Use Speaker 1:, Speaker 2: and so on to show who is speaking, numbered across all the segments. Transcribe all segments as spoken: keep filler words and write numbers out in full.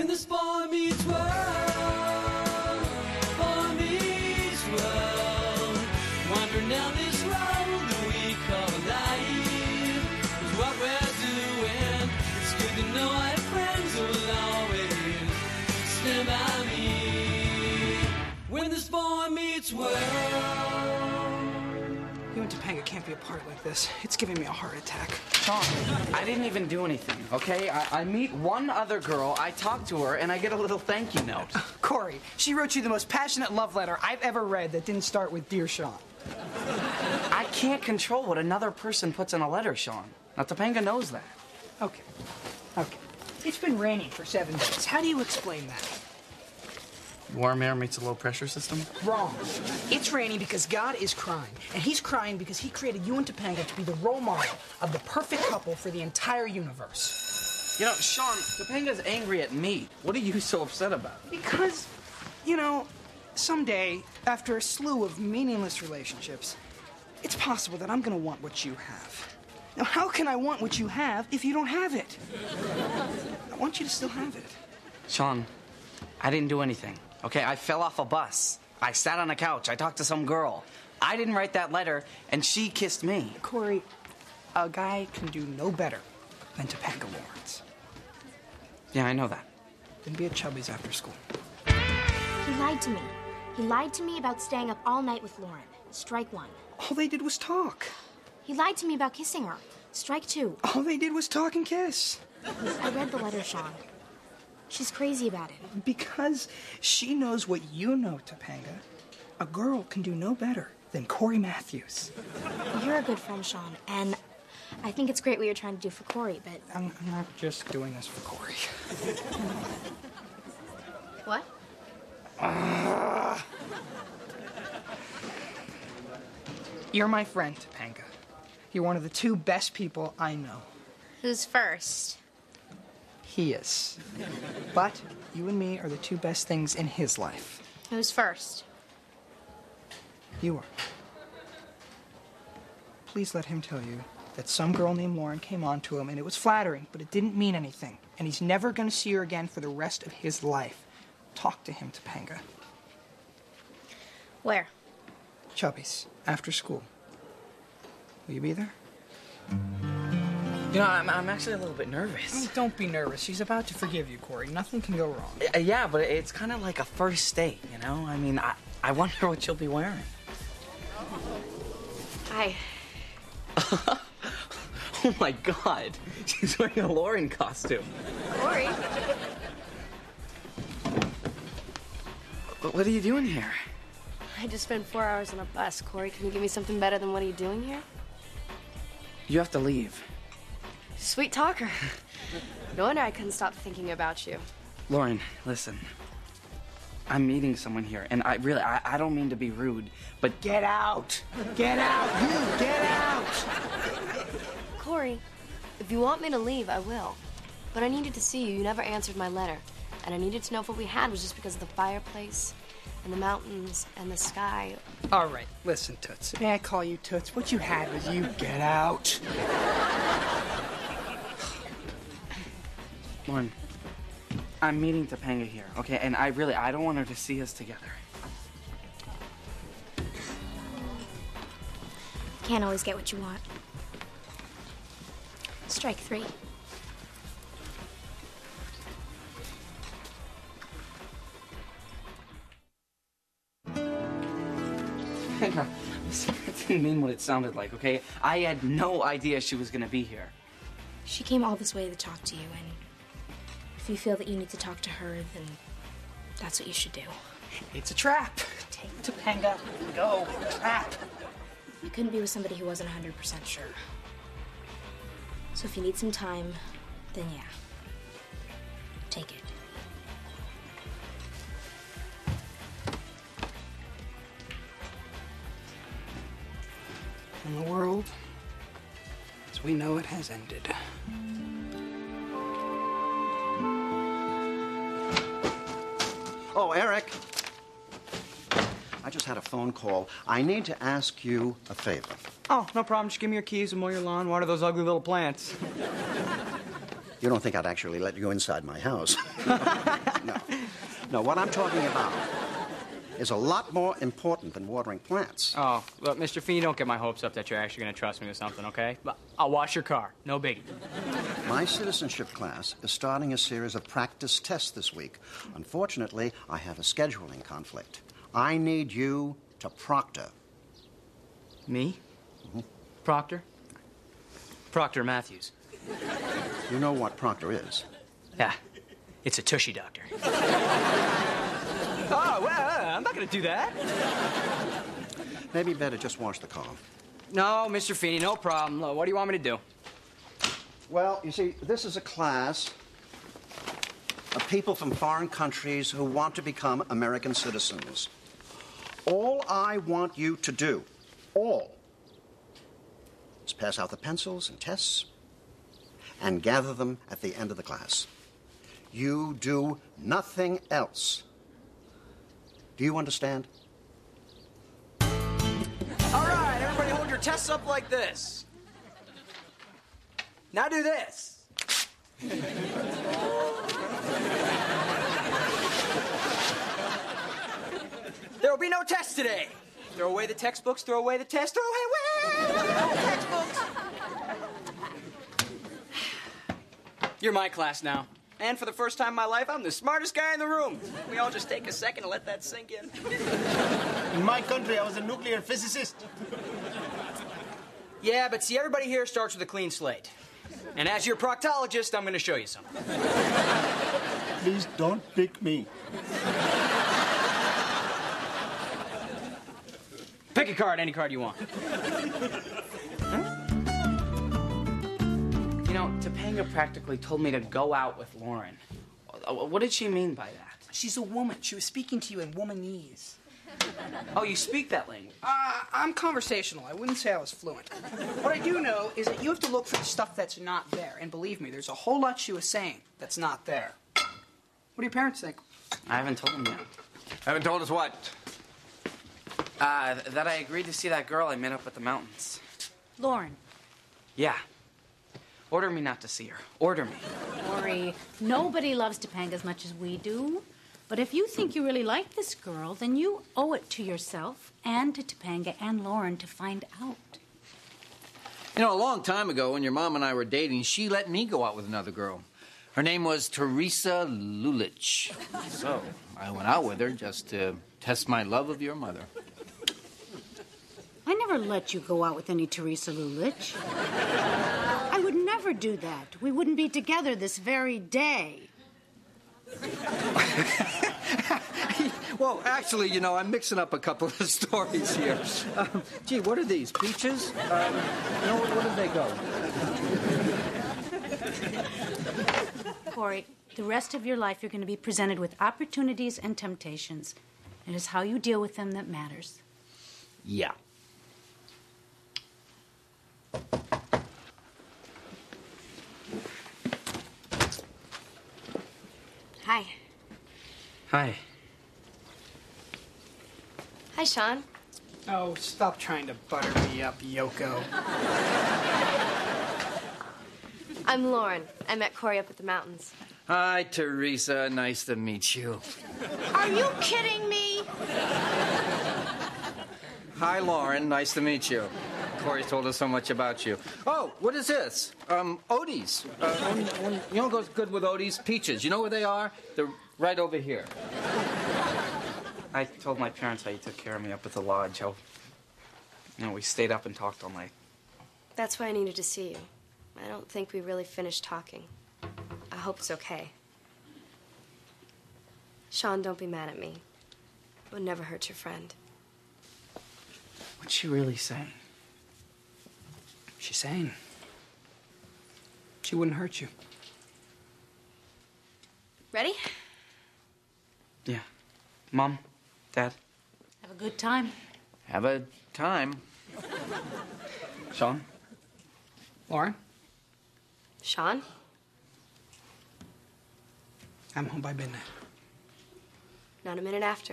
Speaker 1: this boy meets world, boy meets world, wandering down this road that we call life is what we're doing. It's good to know I have friends who will always stand by me when this boy meets world.
Speaker 2: You and Topanga can't be apart like this. It's giving me a heart attack.
Speaker 3: Sean, I didn't even do anything, okay? I, I meet one other girl, I talk to her, and I get a little thank you note.
Speaker 2: Uh, Corey, she wrote you the most passionate love letter I've ever read that didn't start with Dear Sean.
Speaker 3: I can't control what another person puts in a letter, Sean. Now, Topanga knows that.
Speaker 2: Okay. Okay. It's been raining for seven days. How do you explain that?
Speaker 3: Warm air meets a low pressure system?
Speaker 2: Wrong. It's raining because God is crying. And he's crying because he created you and Topanga to be the role model of the perfect couple for the entire universe.
Speaker 3: You know, Sean, Topanga's angry at me. What are you so upset about?
Speaker 2: Because, you know, someday, after a slew of meaningless relationships, it's possible that I'm going to want what you have. Now, how can I want what you have if you don't have it? I want you to still have it.
Speaker 3: Sean, I didn't do anything. Okay, I fell off a bus. I sat on a couch. I talked to some girl. I didn't write that letter, and she kissed me.
Speaker 2: Corey, a guy can do no better than Topanga Lawrence.
Speaker 3: Yeah, I know that.
Speaker 2: Then be at Chubby's after school.
Speaker 4: He lied to me. He lied to me about staying up all night with Lauren. Strike one.
Speaker 2: All they did was talk.
Speaker 4: He lied to me about kissing her. Strike two.
Speaker 2: All they did was talk and kiss.
Speaker 4: I read the letter, Sean. She's crazy about it.
Speaker 2: Because she knows what you know, Topanga. A girl can do no better than Corey Matthews.
Speaker 4: You're a good friend, Sean, and I think it's great what you're trying to do for Corey, but...
Speaker 2: I'm, I'm not just doing this for Corey.
Speaker 4: What?
Speaker 2: Uh, you're my friend, Topanga. You're one of the two best people I know.
Speaker 4: Who's first?
Speaker 2: He is. But you and me are the two best things in his life.
Speaker 4: Who's first?
Speaker 2: You are. Please let him tell you that some girl named Lauren came on to him, and it was flattering, but it didn't mean anything. And he's never going to see her again for the rest of his life. Talk to him, Topanga.
Speaker 4: Where?
Speaker 2: Chubby's, after school. Will you be there?
Speaker 3: You know, I'm, I'm actually a little bit nervous.
Speaker 2: Oh, don't be nervous. She's about to forgive you, Corey. Nothing can go wrong.
Speaker 3: Uh, yeah, but it's kind of like a first date, you know? I mean, I, I wonder what she'll be wearing.
Speaker 4: Hi.
Speaker 3: Oh, my God. She's wearing a Lauren costume.
Speaker 4: Corey?
Speaker 3: What are you doing here?
Speaker 4: I just spent four hours on a bus. Corey, can you give me something better than what are you doing here?
Speaker 3: You have to leave.
Speaker 4: Sweet talker. No wonder I couldn't stop thinking about you.
Speaker 3: Lauren, listen. I'm meeting someone here, and I really, I, I don't mean to be rude, but...
Speaker 2: Get out! Get out! You get out!
Speaker 4: Corey, if you want me to leave, I will. But I needed to see you. You never answered my letter. And I needed to know if what we had was just because of the fireplace and the mountains and the sky.
Speaker 2: All right, listen, Toots. May I call you Toots? What you had was you get out.
Speaker 3: Lauren, I'm meeting Topanga here, okay? And I really, I don't want her to see us together.
Speaker 4: Can't always get what you want. Strike three.
Speaker 3: Topanga, listen, I didn't mean what it sounded like, okay? I had no idea she was gonna be here.
Speaker 4: She came all this way to talk to you, and if you feel that you need to talk to her, then that's what you should do.
Speaker 2: It's a trap. Take Topanga and go. Trap.
Speaker 4: You couldn't be with somebody who wasn't one hundred percent sure. So if you need some time, then yeah. Take it.
Speaker 2: And the world, as we know it, has ended.
Speaker 5: Oh, Eric. I just had a phone call. I need to ask you a favor.
Speaker 2: Oh, no problem. Just give me your keys and mow your lawn, water those ugly little plants.
Speaker 5: You don't think I'd actually let you inside my house? No. No, what I'm talking about is a lot more important than watering plants.
Speaker 6: Oh, look, Mister Feeney, don't get my hopes up that you're actually going to trust me with something, okay? But I'll wash your car. No biggie.
Speaker 5: My citizenship class is starting a series of practice tests this week. Unfortunately, I have a scheduling conflict. I need you to proctor.
Speaker 6: Me?
Speaker 5: Mm-hmm.
Speaker 6: Proctor? Proctor Matthews.
Speaker 5: You know what proctor is?
Speaker 6: Yeah, it's a tushy doctor. Oh, well, I'm not going to do that.
Speaker 5: Maybe better just wash the car.
Speaker 6: No, Mister Feeney, no problem. Look, what do you want me to do?
Speaker 5: Well, you see, this is a class of people from foreign countries who want to become American citizens. All I want you to do, all, is pass out the pencils and tests and gather them at the end of the class. You do nothing else. Do you understand?
Speaker 6: All right, everybody hold your tests up like this. Now do this. There will be no tests today. Throw away the textbooks, throw away the tests, throw away the textbooks. You're my class now. And for the first time in my life, I'm the smartest guy in the room. We all just take a second to let that sink in.
Speaker 7: In my country, I was a nuclear physicist.
Speaker 6: Yeah, but see, everybody here starts with a clean slate. And as your proctologist, I'm going to show you something.
Speaker 7: Please don't pick me.
Speaker 6: Pick a card, any card you want.
Speaker 3: You know, Topanga practically told me to go out with Lauren. What did she mean by that?
Speaker 2: She's a woman. She was speaking to you in womanese.
Speaker 3: Oh, you speak that language?
Speaker 2: Uh, I'm conversational. I wouldn't say I was fluent. What I do know is that you have to look for the stuff that's not there. And believe me, there's a whole lot she was saying that's not there. What do your parents think?
Speaker 3: I haven't told them yet.
Speaker 8: Haven't told us what?
Speaker 3: Uh, that I agreed to see that girl I met up at the mountains.
Speaker 9: Lauren.
Speaker 3: Yeah. Order me not to see her. Order me.
Speaker 9: Corey, nobody loves Topanga as much as we do. But if you think you really like this girl, then you owe it to yourself and to Topanga and Lauren to find out.
Speaker 8: You know, a long time ago when your mom and I were dating, she let me go out with another girl. Her name was Teresa Lulich. So I went out with her just to test my love of your mother.
Speaker 9: I never let you go out with any Teresa Lulich. I would never do that. We wouldn't be together this very day.
Speaker 8: Well, actually, you know, I'm mixing up a couple of stories here. Um, gee, what are these, peaches? Um, you know, where did they go?
Speaker 9: Corey, the rest of your life you're going to be presented with opportunities and temptations. It is how you deal with them that matters.
Speaker 8: Yeah.
Speaker 4: Hi.
Speaker 3: Hi.
Speaker 4: Hi, Sean.
Speaker 2: Oh, stop trying to butter me up, Yoko.
Speaker 4: I'm Lauren. I met Corey up at the mountains.
Speaker 8: Hi, Teresa. Nice to meet you.
Speaker 9: Are you kidding me?
Speaker 8: Hi, Lauren. Nice to meet you. Corey told us so much about you. Oh, what is this? Um, Odie's. Uh, one, one, you know what goes good with Odie's? Peaches. You know where they are? They're right over here.
Speaker 3: I told my parents how you took care of me up at the lodge. How, you know, we stayed up and talked all night.
Speaker 4: That's why I needed to see you. I don't think we really finished talking. I hope it's okay. Sean, don't be mad at me. It would never hurt your friend.
Speaker 3: What's she really saying?
Speaker 2: She's saying she wouldn't hurt you.
Speaker 4: Ready?
Speaker 3: Yeah. Mom, Dad.
Speaker 9: Have a good time.
Speaker 8: Have a time.
Speaker 3: Sean?
Speaker 2: Lauren,
Speaker 4: Sean?
Speaker 2: I'm home by midnight.
Speaker 4: Not a minute after.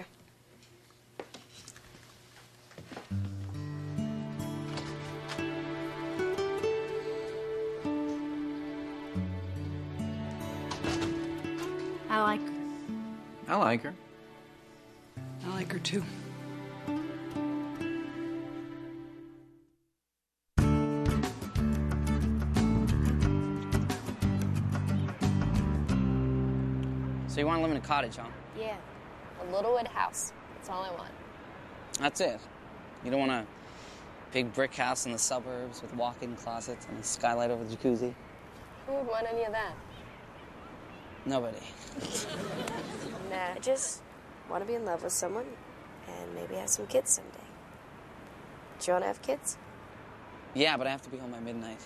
Speaker 9: I like her.
Speaker 8: I like her.
Speaker 2: I like her too.
Speaker 3: So you want to live in a cottage, huh?
Speaker 4: Yeah, a little wood house. That's all I want.
Speaker 3: That's it. You don't want a big brick house in the suburbs with walk-in closets and a skylight over the jacuzzi?
Speaker 4: Who would want any of that?
Speaker 3: Nobody.
Speaker 4: Nah, I just want to be in love with someone and maybe have some kids someday. Do you want to have kids?
Speaker 3: Yeah, but I have to be home by midnight.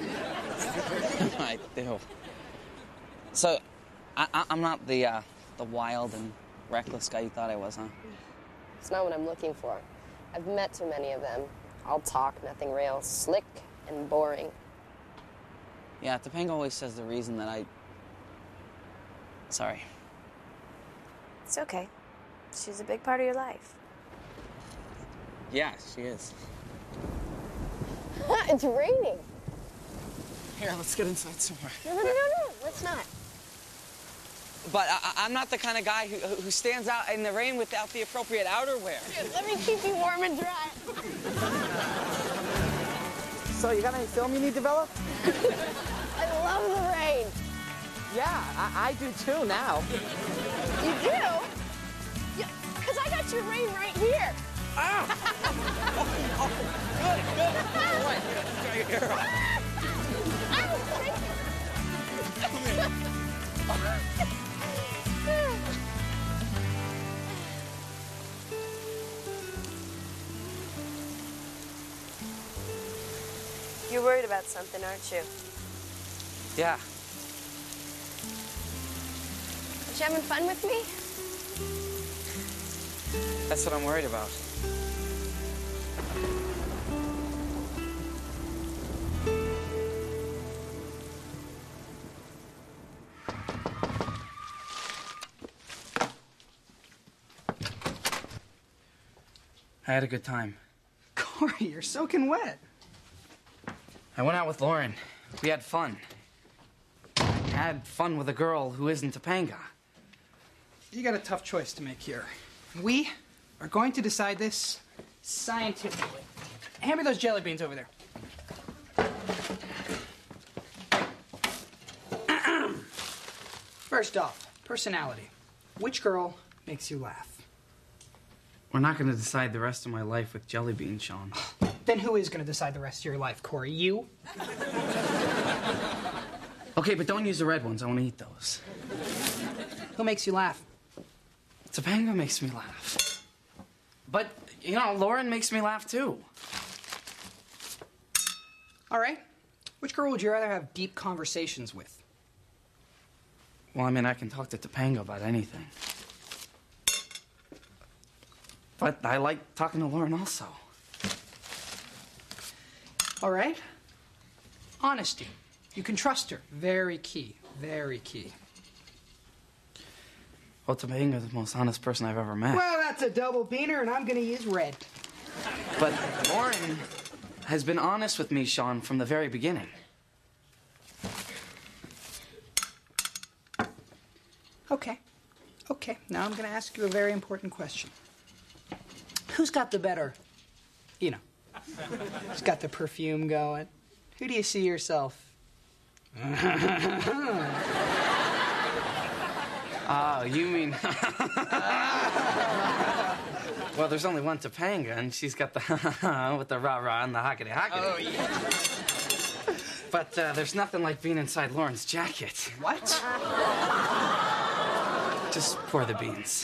Speaker 3: I do. So, I, I, I'm not the uh, the wild and reckless guy you thought I was, huh?
Speaker 4: It's not what I'm looking for. I've met too many of them. All talk, nothing real. Slick and boring.
Speaker 3: Yeah, Topanga always says the reason that I... Sorry.
Speaker 4: It's okay. She's a big part of your life.
Speaker 3: Yeah, she is.
Speaker 4: It's raining.
Speaker 3: Here, let's get inside somewhere.
Speaker 4: No, no, no, no, no. Let's not.
Speaker 3: But I, I'm not the kind of guy who, who stands out in the rain without the appropriate outerwear.
Speaker 4: Dude, let me keep you warm and dry.
Speaker 3: So, you got any film you need developed?
Speaker 4: I love the rain.
Speaker 3: Yeah, I, I do too now.
Speaker 4: You do? Yeah, because I got your rain right here.
Speaker 3: Ah! oh, oh, good, good. Right. Here.
Speaker 4: You're worried about something, aren't you?
Speaker 3: Yeah.
Speaker 4: Are you having fun with me?
Speaker 3: That's what I'm worried about. I had a good time.
Speaker 2: Corey, you're soaking wet.
Speaker 3: I went out with Lauren. We had fun. I had fun with a girl who isn't Topanga.
Speaker 2: You got a tough choice to make here. We are going to decide this scientifically. Hand me those jelly beans over there. First off, personality. Which girl makes you laugh?
Speaker 3: We're not going to decide the rest of my life with jelly beans, Sean.
Speaker 2: Then who is going to decide the rest of your life, Corey? You?
Speaker 3: Okay, but don't use the red ones. I want to eat those.
Speaker 2: Who makes you laugh?
Speaker 3: Topanga makes me laugh. But, you know, Lauren makes me laugh, too.
Speaker 2: All right. Which girl would you rather have deep conversations with?
Speaker 3: Well, I mean, I can talk to Topanga about anything. But I like talking to Lauren also.
Speaker 2: All right. Honesty. You can trust her. Very key. Very key.
Speaker 3: Well, Topanga's the most honest person I've ever met.
Speaker 2: Well, that's a double beaner, and I'm going to use red.
Speaker 3: But Lauren has been honest with me, Sean, from the very beginning.
Speaker 2: Okay. Okay. Now I'm going to ask you a very important question. Who's got the better, you know, who's got the perfume going? Who do you see yourself?
Speaker 3: Oh, you mean... Well, there's only one Topanga, and she's got the with the rah-rah and the hockety-hockety.
Speaker 2: Oh, yeah.
Speaker 3: But uh, there's nothing like being inside Lauren's jacket.
Speaker 2: What?
Speaker 3: Just pour the beans.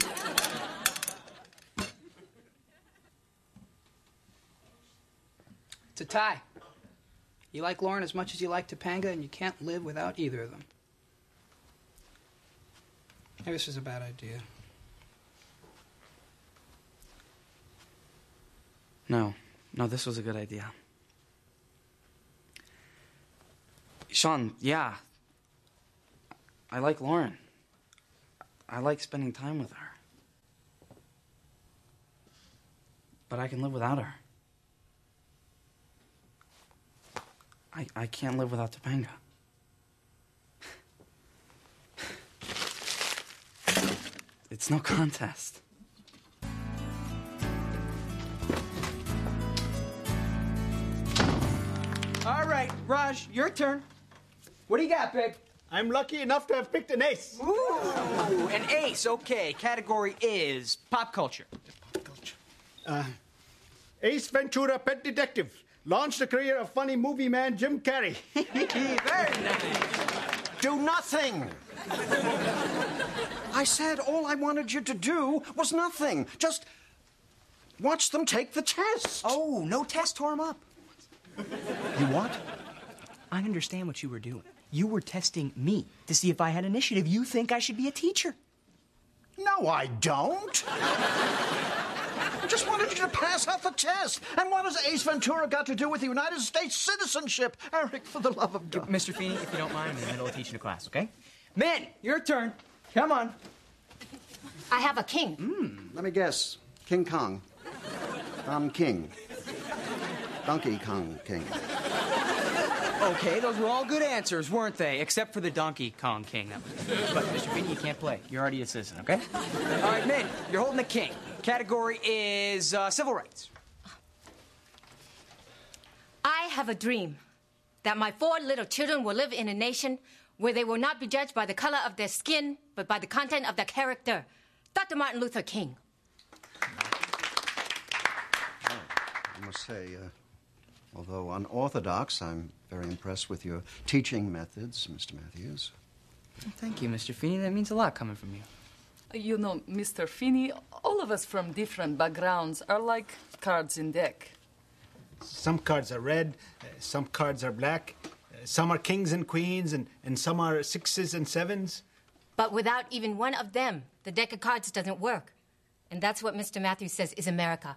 Speaker 2: It's a tie. You like Lauren as much as you like Topanga, and you can't live without either of them. Maybe this is a bad idea.
Speaker 3: No. No, this was a good idea. Sean, yeah. I like Lauren. I like spending time with her. But I can live without her. I, I can't live without Topanga. It's no contest.
Speaker 6: All right, Raj, your turn. What do you got, babe?
Speaker 7: I'm lucky enough to have picked an ace.
Speaker 6: Ooh, an ace. Okay, category is pop culture.
Speaker 7: Pop culture. Uh, Ace Ventura, Pet Detective. Launched the career of funny movie man Jim Carrey.
Speaker 6: Very nice.
Speaker 5: Do nothing. I said all I wanted you to do was nothing. Just watch them take the test.
Speaker 2: Oh, no test tore him up.
Speaker 5: You what?
Speaker 2: I understand what you were doing. You were testing me to see if I had initiative. You think I should be a teacher.
Speaker 5: No, I don't. I just wanted you to pass out the test. And what has Ace Ventura got to do with the United States citizenship? Eric, for the love of God.
Speaker 6: Mister Feeney, if you don't mind, I'm in the middle of teaching a class, okay? Min, your turn. Come on.
Speaker 10: I have a king.
Speaker 5: Mm, let me guess. King Kong. Don King. Donkey Kong King.
Speaker 6: Okay, those were all good answers, weren't they? Except for the Donkey Kong King. But, Mister Feeney, you can't play. You're already a citizen, okay? All right, Min, you're holding the king. Category is uh, civil rights.
Speaker 10: I have a dream that my four little children will live in a nation where they will not be judged by the color of their skin, but by the content of their character. Doctor Martin Luther King.
Speaker 5: Oh, I must say, uh, although unorthodox, I'm very impressed with your teaching methods, Mister Matthews.
Speaker 6: Thank you, Mister Feeney. That means a lot coming from you.
Speaker 11: You know, Mister Feeney, all of us from different backgrounds are like cards in deck.
Speaker 7: Some cards are red, uh, some cards are black, uh, some are kings and queens, and, and some are sixes and sevens.
Speaker 10: But without even one of them, the deck of cards doesn't work. And that's what Mister Matthews says is America.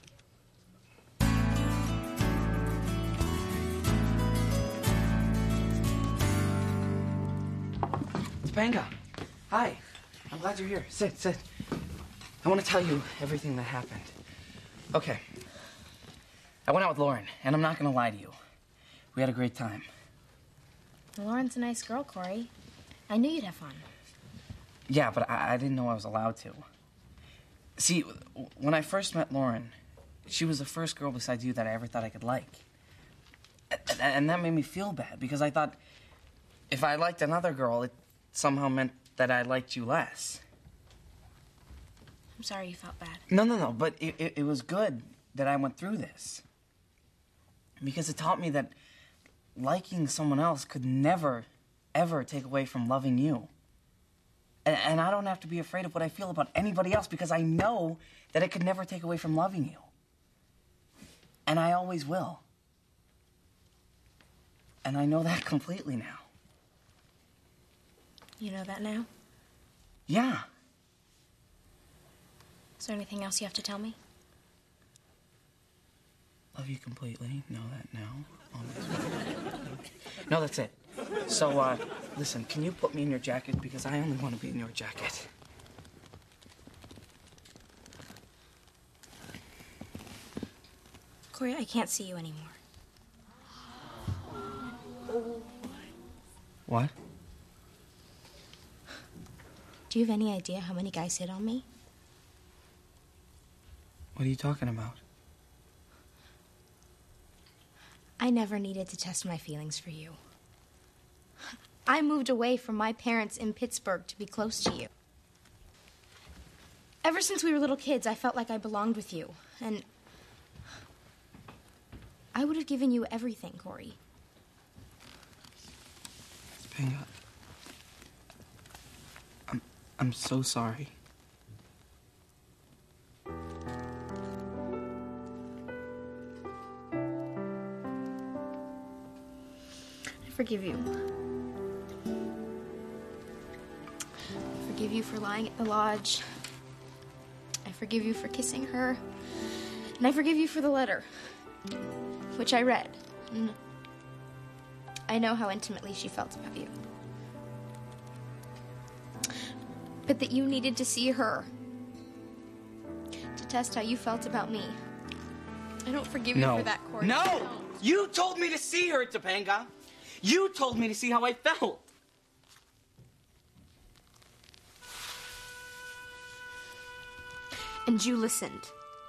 Speaker 3: Topanga, hi. I'm glad you're here. Sit, sit. I want to tell you everything that happened. Okay. I went out with Lauren, and I'm not going to lie to you. We had a great time.
Speaker 4: Lauren's a nice girl, Corey. I knew you'd have fun.
Speaker 3: Yeah, but I, I didn't know I was allowed to. See, when I first met Lauren, she was the first girl besides you that I ever thought I could like. And, and that made me feel bad, because I thought if I liked another girl, it somehow meant that I liked you less.
Speaker 4: I'm sorry you felt bad.
Speaker 3: No, no, no, but it, it, it was good that I went through this. Because it taught me that liking someone else could never, ever take away from loving you. And, and I don't have to be afraid of what I feel about anybody else, because I know that it could never take away from loving you. And I always will. And I know that completely now.
Speaker 4: You know that now?
Speaker 3: Yeah.
Speaker 4: Is there anything else you have to tell me?
Speaker 3: Love you completely. Know that now. Always. No, that's it. So, uh, listen, can you put me in your jacket? Because I only want to be in your jacket.
Speaker 4: Corey, I can't see you anymore.
Speaker 3: What?
Speaker 4: Do you have any idea how many guys hit on me?
Speaker 3: What are you talking about?
Speaker 4: I never needed to test my feelings for you. I moved away from my parents in Pittsburgh to be close to you. Ever since we were little kids, I felt like I belonged with you. And I would have given you everything, Corey.
Speaker 3: Topanga, I'm, I'm so sorry.
Speaker 4: I forgive you. I forgive you for lying at the lodge. I forgive you for kissing her. And I forgive you for the letter, which I read. And I know how intimately she felt about you. But that you needed to see her to test how you felt about me. I don't forgive
Speaker 3: No.
Speaker 4: you for that, Corey.
Speaker 3: No! You told me to see her, Topanga. You told me to see how I felt.
Speaker 12: And you listened.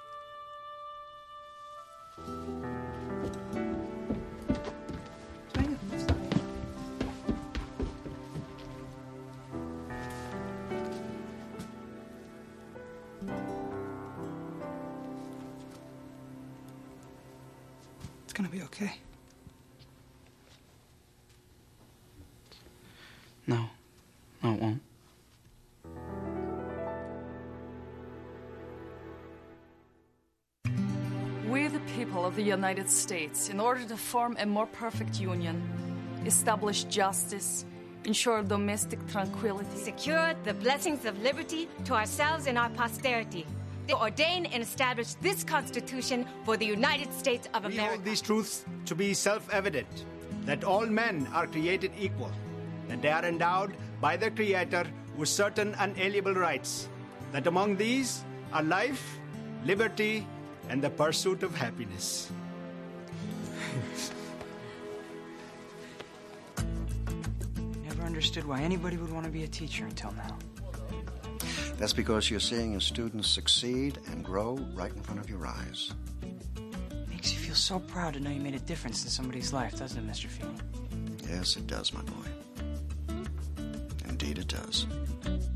Speaker 2: It's gonna be okay.
Speaker 3: No. No, it won't.
Speaker 11: We, the people of the United States, in order to form a more perfect union, establish justice, ensure domestic tranquility,
Speaker 10: secure the blessings of liberty to ourselves and our posterity, they ordain and establish this Constitution for the United States of
Speaker 7: We
Speaker 10: America.
Speaker 7: hold these truths to be self-evident, that all men are created equal, that they are endowed by their Creator with certain unalienable rights, that among these are life, liberty, and the pursuit of happiness.
Speaker 2: Never understood why anybody would want to be a teacher until now.
Speaker 5: That's because you're seeing your students succeed and grow right in front of your eyes.
Speaker 2: Makes you feel so proud to know you made a difference in somebody's life, doesn't it, Mister Feeney?
Speaker 5: Yes, it does, my boy. Indeed, it does.